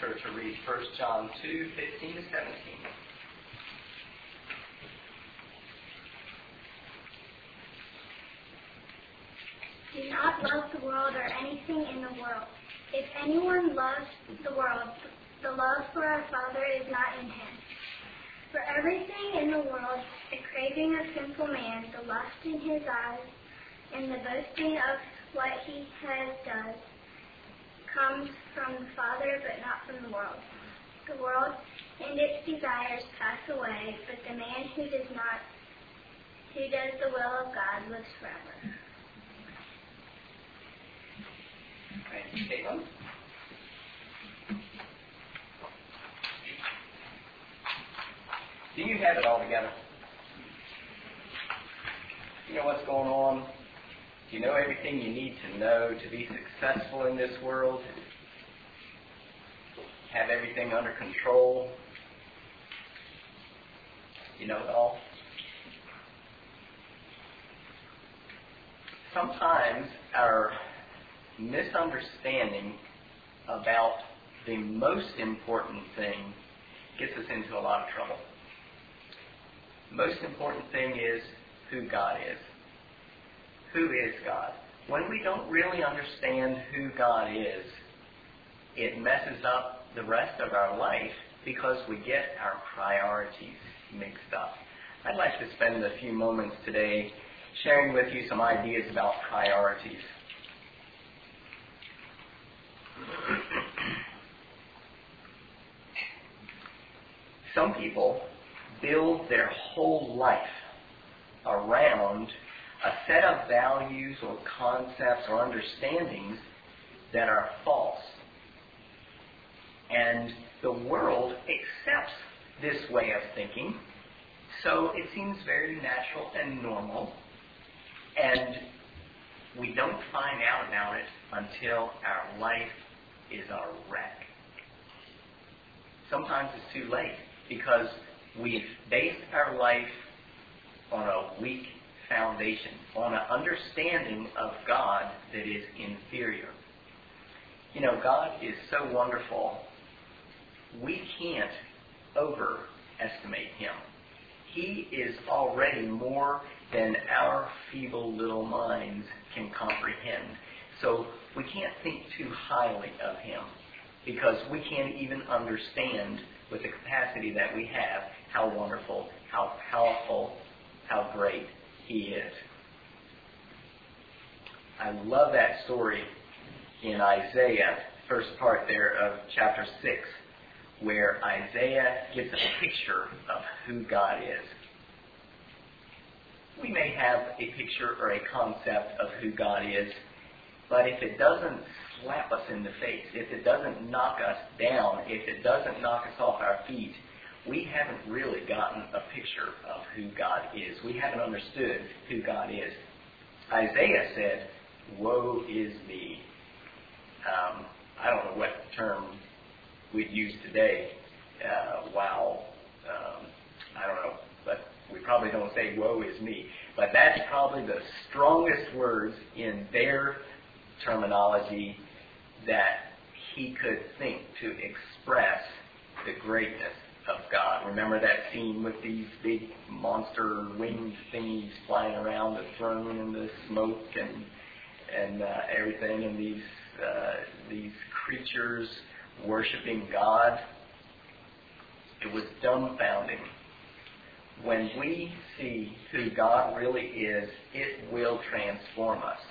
her to read 1 John 2:15 to 17. Do not love the world or anything in the world. If anyone loves the world, the love for our Father is not in him. For everything in the world, the craving of sinful man, the lust in his eyes, and the boasting of what he has done, comes from the Father, but not from the world. The world and its desires pass away, but the man who does the will of God lives forever. Thank you, Caitlin. Do you have it all together? You know what's going on? Do you know everything you need to know to be successful in this world? Have everything under control? You know it all? Sometimes our misunderstanding about the most important thing gets us into a lot of trouble. The most important thing is who God is. Who is God? When we don't really understand who God is, it messes up the rest of our life because we get our priorities mixed up. I'd like to spend a few moments today sharing with you some ideas about priorities. Some people build their whole life around a set of values or concepts or understandings that are false. And the world accepts this way of thinking, so it seems very natural and normal, and we don't find out about it until our life is a wreck. Sometimes it's too late because we've based our life on a weak foundation, on an understanding of God that is inferior. You know, God is so wonderful, we can't overestimate Him. He is already more than our feeble little minds can comprehend. So we can't think too highly of Him because we can't even understand with the capacity that we have how wonderful, how powerful, how great He is. I love that story in Isaiah, first part there of chapter 6, where Isaiah gives a picture of who God is. We may have a picture or a concept of who God is, but if it doesn't slap us in the face, if it doesn't knock us down, if it doesn't knock us off our feet, we haven't really gotten a picture of who God is. We haven't understood who God is. Isaiah said, "Woe is me." I don't know what term we'd use today. I don't know, but we probably don't say "woe is me." But that's probably the strongest words in their terminology that he could think to express the greatness of God. Remember that scene with these big monster winged thingies flying around the throne and the smoke and everything, and these creatures worshiping God? It was dumbfounding. When we see who God really is, it will transform us.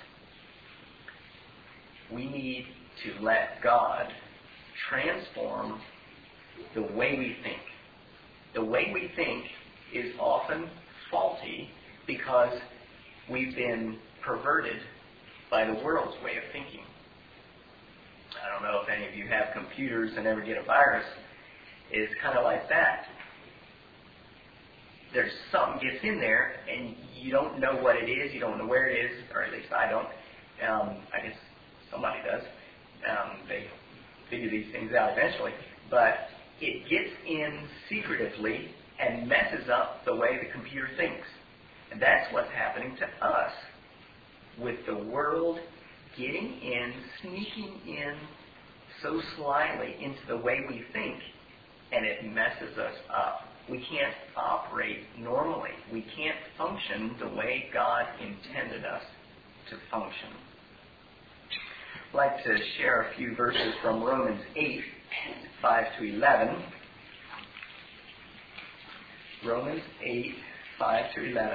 We need to let God transform the way we think. The way we think is often faulty because we've been perverted by the world's way of thinking. I don't know if any of you have computers and ever get a virus. It's kind of like that. There's something gets in there and you don't know what it is, you don't know where it is, or at least I don't. I guess somebody does. They figure these things out eventually. But it gets in secretively and messes up the way the computer thinks. And that's what's happening to us with the world getting in, sneaking in so slyly into the way we think, and it messes us up. We can't operate normally. We can't function the way God intended us to function. I'd like to share a few verses from Romans 8, 5 to 11. Romans 8, 5 to 11.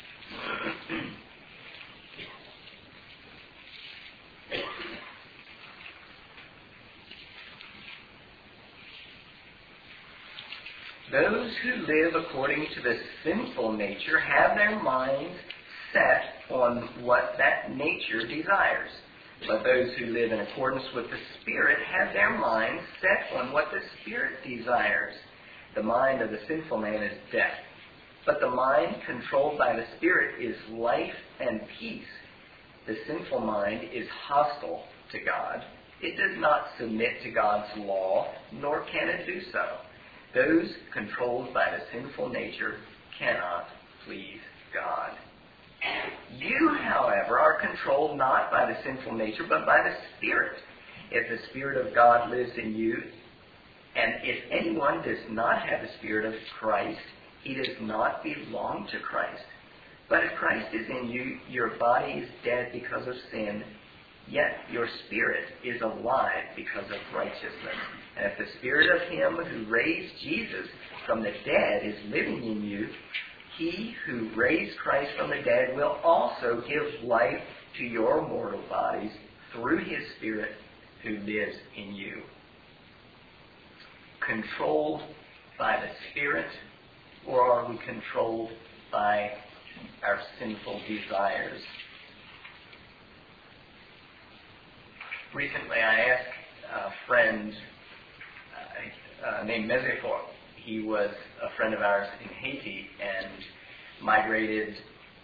Those who live according to the sinful nature have their minds set on what that nature desires. But those who live in accordance with the Spirit have their minds set on what the Spirit desires. The mind of the sinful man is death, but the mind controlled by the Spirit is life and peace. The sinful mind is hostile to God. It does not submit to God's law, nor can it do so. Those controlled by the sinful nature cannot please God. You, however, are controlled not by the sinful nature, but by the Spirit. If the Spirit of God lives in you, and if anyone does not have the Spirit of Christ, he does not belong to Christ. But if Christ is in you, your body is dead because of sin, yet your spirit is alive because of righteousness. And if the Spirit of Him who raised Jesus from the dead is living in you, He who raised Christ from the dead will also give life to your mortal bodies through His Spirit who lives in you. Controlled by the Spirit, or are we controlled by our sinful desires? Recently I asked a friend named Mezefor. He was a friend of ours in Haiti and migrated,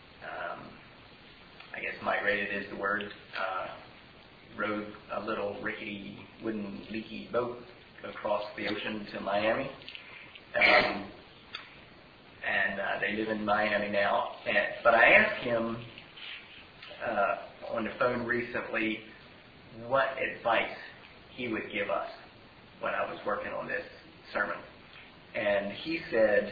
I guess migrated is the word, rode a little rickety wooden leaky boat across the ocean to Miami. And they live in Miami now. But I asked him on the phone recently what advice he would give us when I was working on this sermon. And he said,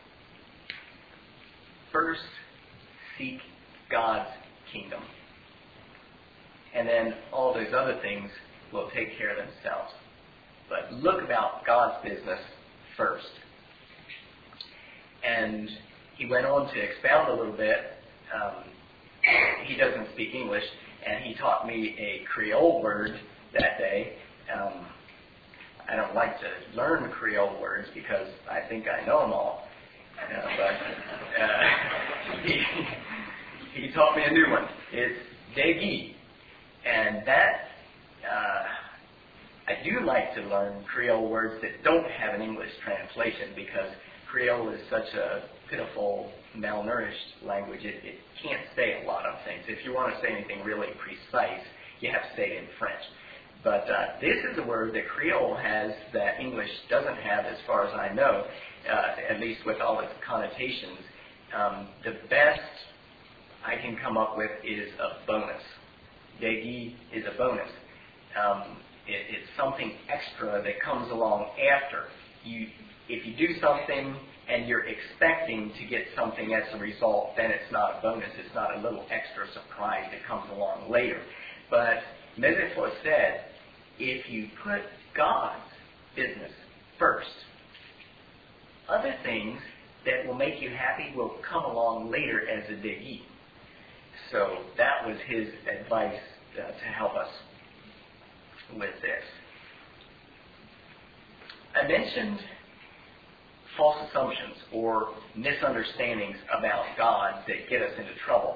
first, seek God's kingdom. And then all those other things will take care of themselves. But look about God's business first. And he went on to expound a little bit. He doesn't speak English, and he taught me a Creole word that day. I don't like to learn Creole words because I think I know them all. But he taught me a new one. It's Degi. And that, I do like to learn Creole words that don't have an English translation because Creole is such a pitiful, malnourished language. It can't say a lot of things. If you want to say anything really precise, you have to say it in French. But this is a word that Creole has that English doesn't have, as far as I know, at least with all its connotations. The best I can come up with is a bonus. Degi is a bonus. It's something extra that comes along after. If you do something and you're expecting to get something as a result, then it's not a bonus. It's not a little extra surprise that comes along later. But Mezefor said, if you put God's business first, other things that will make you happy will come along later as a degi. So that was his advice to help us with this. I mentioned false assumptions or misunderstandings about God that get us into trouble.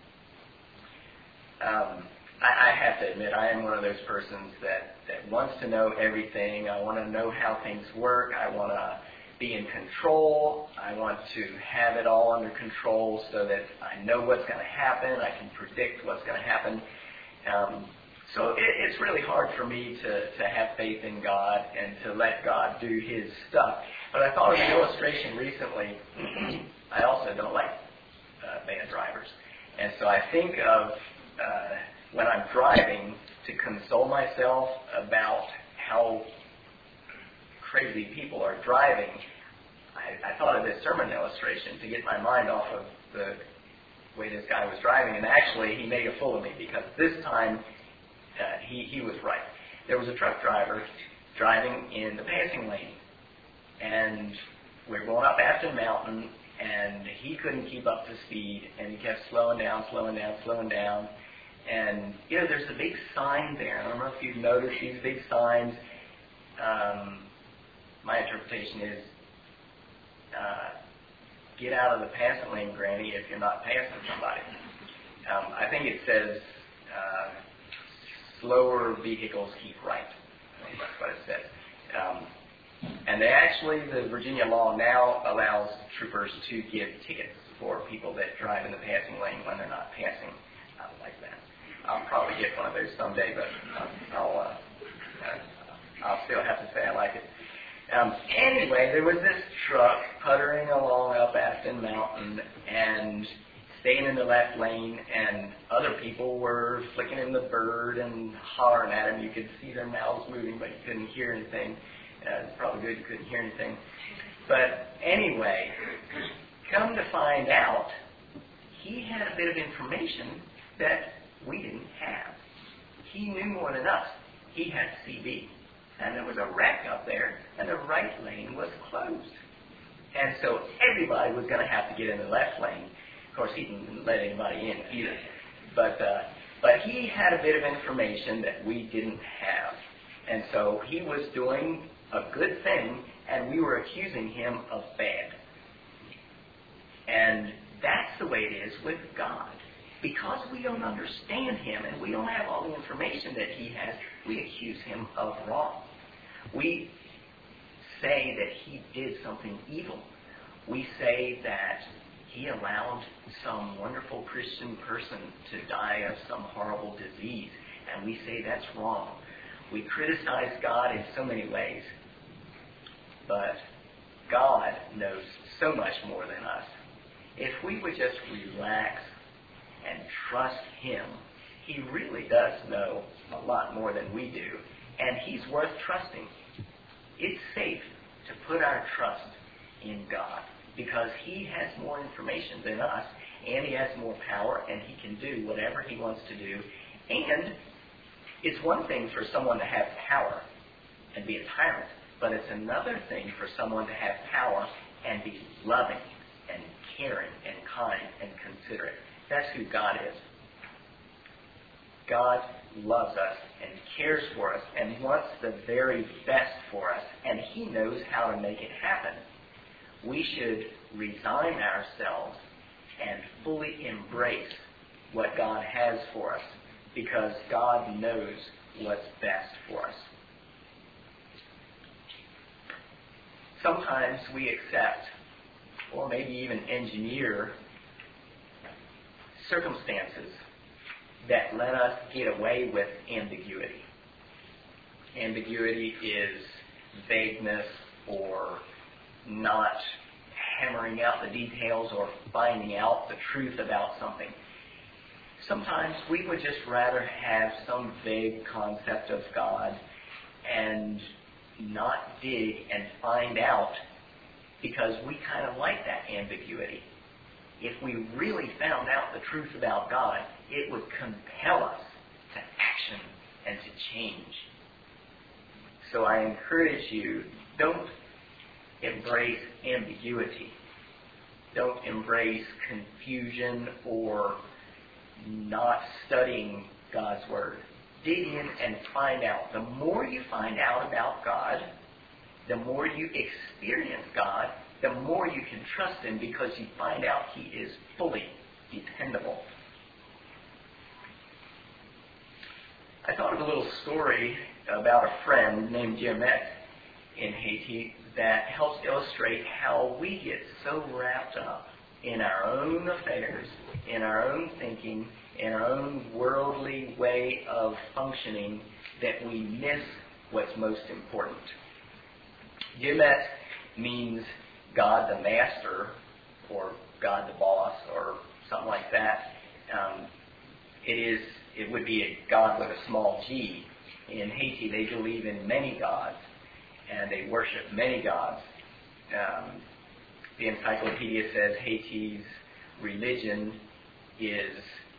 I have to admit, I am one of those persons that wants to know everything. I want to know how things work. I want to be in control. I want to have it all under control so that I know what's going to happen. I can predict what's going to happen. So it's really hard for me to have faith in God and to let God do His stuff. But I thought of an illustration recently. I also don't like bad drivers. And so I think of when I'm driving to console myself about how crazy people are driving, I thought of this sermon illustration to get my mind off of the way this guy was driving, and actually he made a fool of me, because this time he was right. There was a truck driver driving in the passing lane, and we were going up Afton Mountain, and he couldn't keep up to speed, and he kept slowing down, and there's a big sign there. I don't know if you've noticed these big signs. My interpretation is, get out of the passing lane, Granny, if you're not passing somebody. I think it says, slower vehicles keep right. I think that's what it says. And the Virginia law now allows troopers to give tickets for people that drive in the passing lane when they're not passing like that. I'll probably get one of those someday, but I'll still have to say I like it. Anyway, there was this truck puttering along up Afton Mountain and staying in the left lane, and other people were flicking him the bird and hollering at him. You could see their mouths moving, but you couldn't hear anything. It's probably good you couldn't hear anything. But anyway, come to find out, he had a bit of information that we didn't have. He knew more than us. He had CB. And there was a wreck up there, and the right lane was closed. And so everybody was going to have to get in the left lane. Of course, he didn't let anybody in either. But he had a bit of information that we didn't have. And so he was doing a good thing, and we were accusing him of bad. And that's the way it is with God. Because we don't understand him and we don't have all the information that he has, we accuse him of wrong. We say that he did something evil. We say that he allowed some wonderful Christian person to die of some horrible disease, and we say that's wrong. We criticize God in so many ways, but God knows so much more than us. If we would just relax and trust him, he really does know a lot more than we do, and he's worth trusting. It's safe to put our trust in God because he has more information than us, and he has more power, and he can do whatever he wants to do. And it's one thing for someone to have power and be a tyrant, but it's another thing for someone to have power and be loving and caring and kind and considerate. That's who God is. God loves us and cares for us and wants the very best for us, and he knows how to make it happen. We should resign ourselves and fully embrace what God has for us, because God knows what's best for us. Sometimes we accept, or maybe even engineer, circumstances that let us get away with ambiguity. Ambiguity is vagueness or not hammering out the details or finding out the truth about something. Sometimes we would just rather have some vague concept of God and not dig and find out, because we kind of like that ambiguity. If we really found out the truth about God, it would compel us to action and to change. So I encourage you, don't embrace ambiguity. Don't embrace confusion or not studying God's Word. Dig in and find out. The more you find out about God, the more you experience God, the more you can trust him, because you find out he is fully dependable. I thought of a little story about a friend named Diomet in Haiti that helps illustrate how we get so wrapped up in our own affairs, in our own thinking, in our own worldly way of functioning, that we miss what's most important. Diomet means God the Master, or God the Boss, or something like that. It would be a God with a small g, in Haiti, they believe in many gods, and they worship many gods. The encyclopedia says Haiti's religion is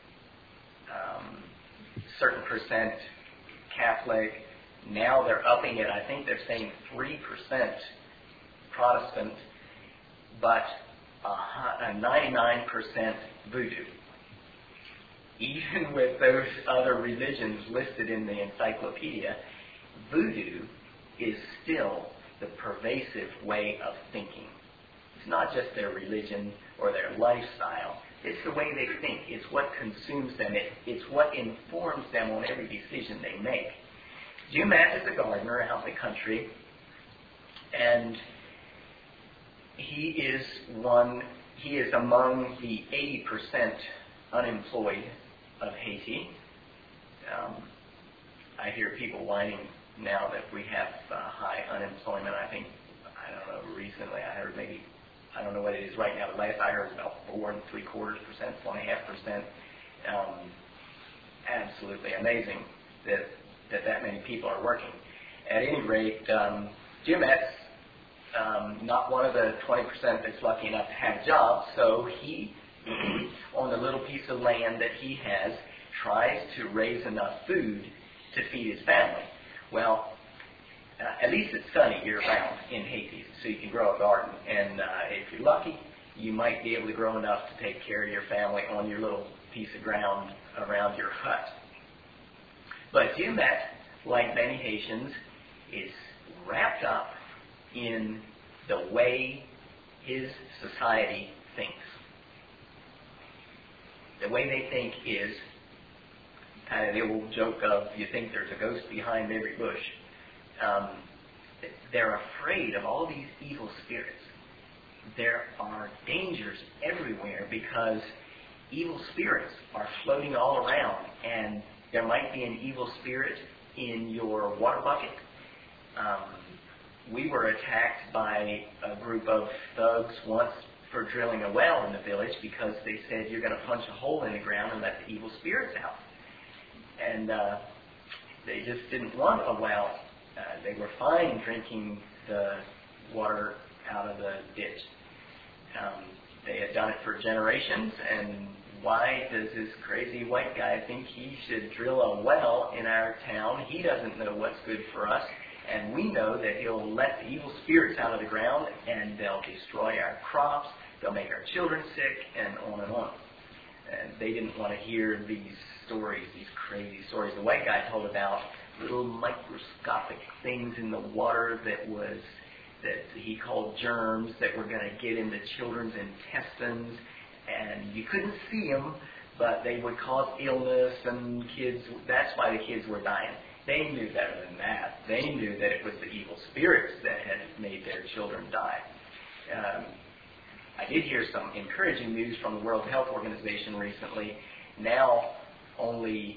certain percent Catholic. Now they're upping it. I think they're saying 3% Protestant, but 99% voodoo. Even with those other religions listed in the encyclopedia, voodoo is still the pervasive way of thinking. It's not just their religion or their lifestyle. It's the way they think. It's what consumes them. It's what informs them on every decision they make. Jim Matt is a gardener out in the country, and he is among the 80% unemployed of Haiti. I hear people whining now that we have high unemployment. I don't know, recently I heard maybe, I don't know what it is right now, but last I heard it was about 4.75%, 4.5%. Absolutely amazing that many people are working. At any rate, Jim X, not one of the 20% that's lucky enough to have a job, so he, on the little piece of land that he has, tries to raise enough food to feed his family. Well, at least it's sunny year-round in Haiti, so you can grow a garden. And if you're lucky, you might be able to grow enough to take care of your family on your little piece of ground around your hut. But Jim Matt, like many Haitians, is wrapped up in the way his society thinks. The way they think is kind of the old joke of, you think there's a ghost behind every bush. They're afraid of all these evil spirits. There are dangers everywhere because evil spirits are floating all around, and there might be an evil spirit in your water bucket. We were attacked by a group of thugs once for drilling a well in the village because they said, you're going to punch a hole in the ground and let the evil spirits out. And they just didn't want a well. They were fine drinking the water out of the ditch. They had done it for generations, and why does this crazy white guy think he should drill a well in our town? He doesn't know what's good for us, and we know that he'll let the evil spirits out of the ground, and they'll destroy our crops, they'll make our children sick, and on and on. And they didn't want to hear these stories, these crazy stories. The white guy told about little microscopic things in the water that he called germs that were going to get into children's intestines, and you couldn't see them, but they would cause illness, and kids, that's why the kids were dying. They knew better than that. They knew that it was the evil spirits that had made their children die. I did hear some encouraging news from the World Health Organization recently. Now, only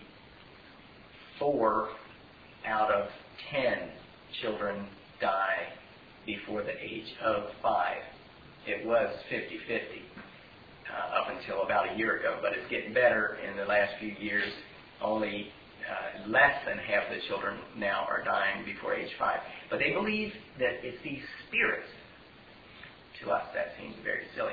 4 out of 10 children die before the age of 5. It was 50-50 up until about a year ago, but it's getting better in the last few years. Only less than half the children now are dying before age 5. But they believe that it's these spirits. To us, that seems very silly.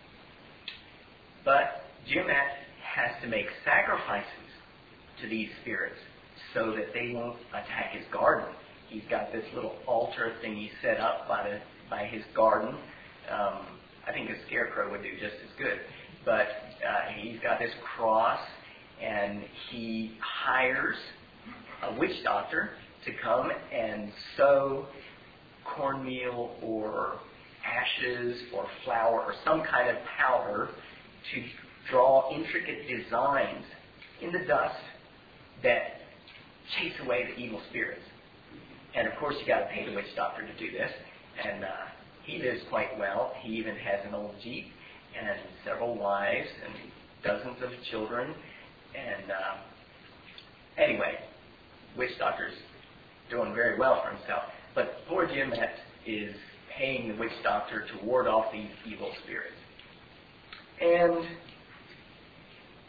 But Jim Matt has to make sacrifices to these spirits so that they won't attack his garden. He's got this little altar thing he set up by his garden. I think a scarecrow would do just as good. But he's got this cross, and he hires a witch doctor to come and sow cornmeal or ashes or flour or some kind of powder to draw intricate designs in the dust that chase away the evil spirits. And of course, you got to pay the witch doctor to do this. And he lives quite well. He even has an old Jeep and several wives and dozens of children. And anyway, witch doctor's doing very well for himself. But poor Jim Matt is paying the witch doctor to ward off these evil spirits. And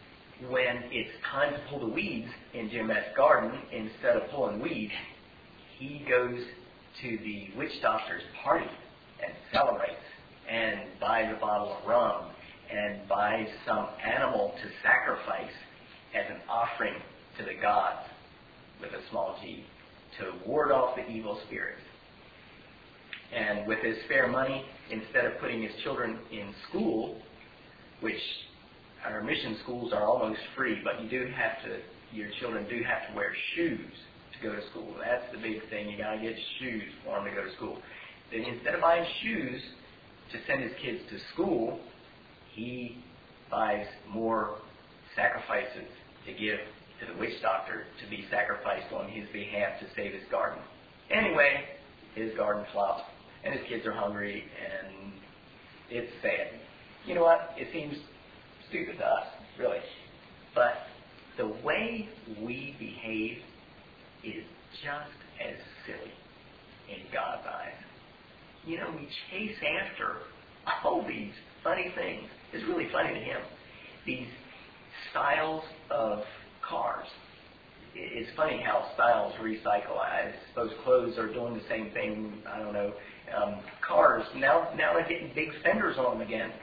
when it's time to pull the weeds in Jim Met's garden, instead of pulling weeds, he goes to the witch doctor's party and celebrates and buys a bottle of rum and buys some animal to sacrifice as an offering to the gods, with a small g, to ward off the evil spirits. And with his spare money, instead of putting his children in school, which our mission schools are almost free, but your children do have to wear shoes to go to school. That's the big thing. You got to get shoes for them to go to school. Then instead of buying shoes to send his kids to school, he buys more sacrifices to give to the witch doctor to be sacrificed on his behalf to save his garden. Anyway, his garden flops, and his kids are hungry, and it's sad. You know what? It seems stupid to us, really. But the way we behave is just as silly in God's eyes. You know, we chase after all these funny things. It's really funny to him. These styles of cars. It's funny how styles recycle. I suppose clothes are doing the same thing. I don't know. Cars, now they're getting big fenders on them again.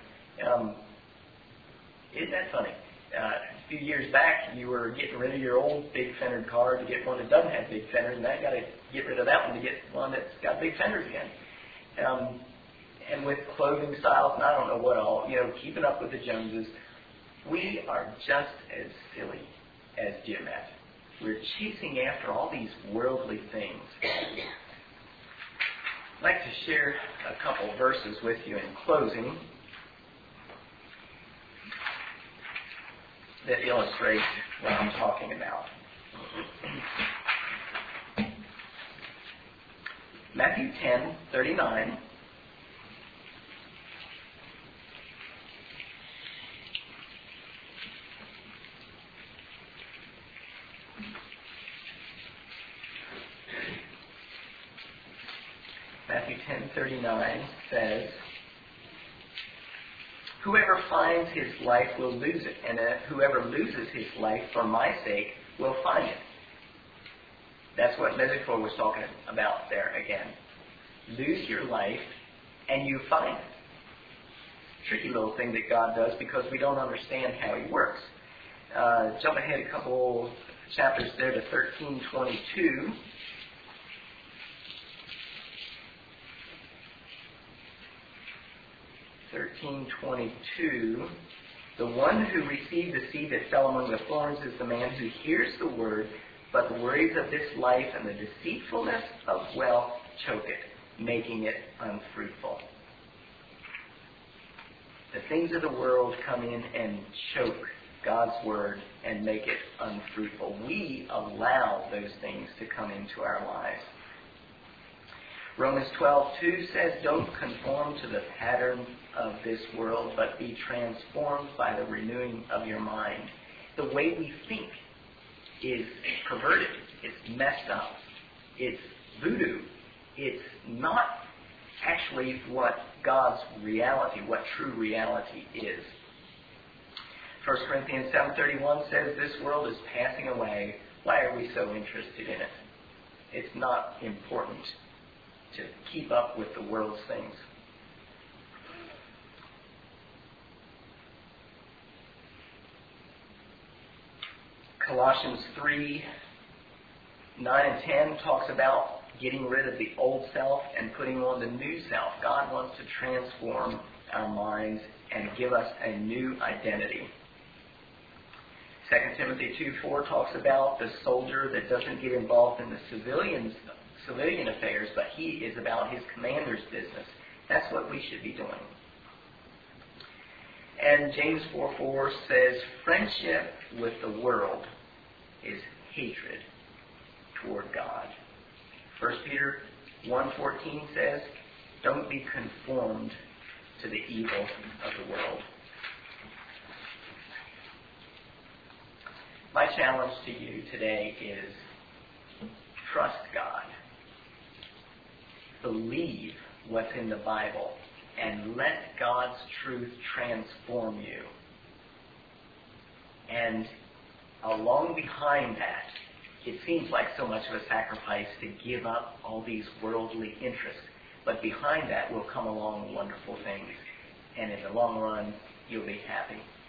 Isn't that funny? A few years back, you were getting rid of your old big fendered car to get one that doesn't have big fenders, and now you got to get rid of that one to get one that's got big fenders again. And with clothing styles, and I don't know what all, keeping up with the Joneses, we are just as silly as Jim Met. We're chasing after all these worldly things. I'd like to share a couple verses with you in closing that illustrate what I'm talking about. Matthew 10:39. Matthew 10:39 says, "Whoever finds his life will lose it, and whoever loses his life for my sake will find it." That's what Metaphor was talking about there again. Lose your life, and you find it. Tricky little thing that God does because we don't understand how He works. Jump ahead a couple chapters there to 13:22. 13:22, "The one who received the seed that fell among the thorns is the man who hears the word, but the worries of this life and the deceitfulness of wealth choke it, making it unfruitful." The things of the world come in and choke God's word and make it unfruitful. We allow those things to come into our lives. Romans 12:2 says, "Don't conform to the pattern of this world, but be transformed by the renewing of your mind." The way we think is perverted. It's messed up. It's voodoo. It's not actually what God's reality, what true reality is. 1 Corinthians 7:31 says, "This world is passing away. Why are we so interested in it?" It's not important to keep up with the world's things. Colossians 3:9 and 10 talks about getting rid of the old self and putting on the new self. God wants to transform our minds and give us a new identity. 2 Timothy 2:4 talks about the soldier that doesn't get involved in the civilian affairs, but he is about his commander's business. That's what we should be doing. And James 4:4 says, "Friendship with the world is hatred toward God." 1 Peter 1:14 says, "Don't be conformed to the evil of the world." My challenge to you today is trust God. Believe what's in the Bible and let God's truth transform you. And along behind that, it seems like so much of a sacrifice to give up all these worldly interests. But behind that will come along wonderful things. And in the long run, you'll be happy.